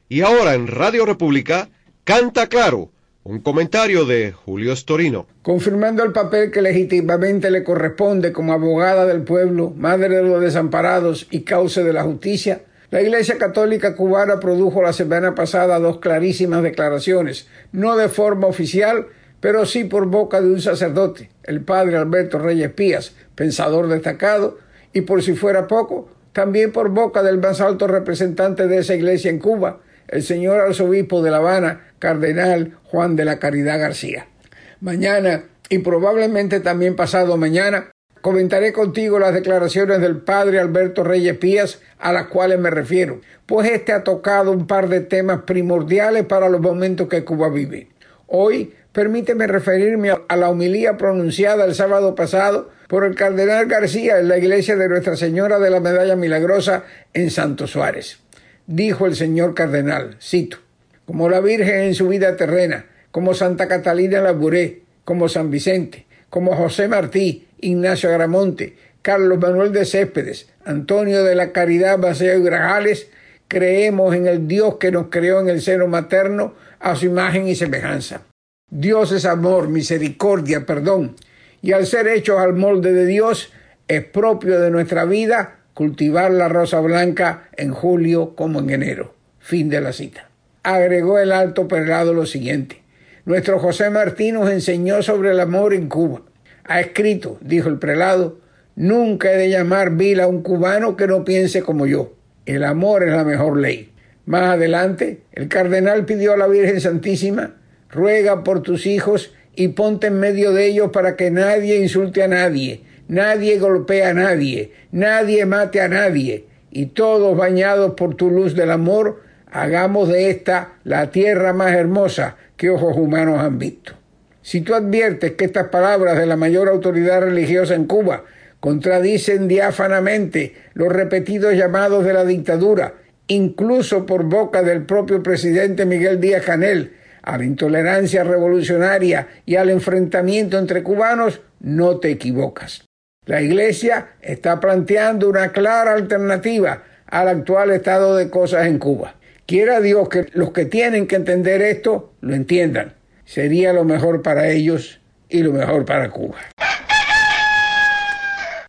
Y ahora en Radio República, Canta Claro, un comentario de Julio Storino. Confirmando el papel que legítimamente le corresponde como abogada del pueblo, madre de los desamparados y cauce de la justicia, la Iglesia Católica Cubana produjo la semana pasada dos clarísimas declaraciones, no de forma oficial, pero sí por boca de un sacerdote, el padre Alberto Reyes Pías, pensador destacado, y por si fuera poco, también por boca del más alto representante de esa iglesia en Cuba, el señor arzobispo de La Habana, cardenal Juan de la Caridad García. Mañana, y probablemente también pasado mañana, comentaré contigo las declaraciones del padre Alberto Reyes Pías a las cuales me refiero, pues este ha tocado un par de temas primordiales para los momentos que Cuba vive. Hoy, permíteme referirme a la homilía pronunciada el sábado pasado por el cardenal García en la iglesia de Nuestra Señora de la Medalla Milagrosa en Santo Suárez. Dijo el señor cardenal, cito: como la Virgen en su vida terrena, como Santa Catalina Labouré, como San Vicente, como José Martí, Ignacio Agramonte, Carlos Manuel de Céspedes, Antonio de la Caridad Maceo y Grajales, creemos en el Dios que nos creó en el seno materno a su imagen y semejanza. Dios es amor, misericordia, perdón, y al ser hechos al molde de Dios, es propio de nuestra vida cultivar la rosa blanca en julio como en enero. Fin de la cita. Agregó el alto prelado lo siguiente: nuestro José Martí nos enseñó sobre el amor en Cuba. Ha escrito, dijo el prelado, nunca he de llamar vil a un cubano que no piense como yo. El amor es la mejor ley. Más adelante, el cardenal pidió a la Virgen Santísima: ruega por tus hijos y ponte en medio de ellos para que nadie insulte a nadie, nadie golpee a nadie, nadie mate a nadie, y todos bañados por tu luz del amor, hagamos de esta la tierra más hermosa que ojos humanos han visto. Si tú adviertes que estas palabras de la mayor autoridad religiosa en Cuba contradicen diáfanamente los repetidos llamados de la dictadura, incluso por boca del propio presidente Miguel Díaz-Canel, a la intolerancia revolucionaria y al enfrentamiento entre cubanos, no te equivocas. La Iglesia está planteando una clara alternativa al actual estado de cosas en Cuba. Quiera Dios que los que tienen que entender esto lo entiendan. Sería lo mejor para ellos y lo mejor para Cuba.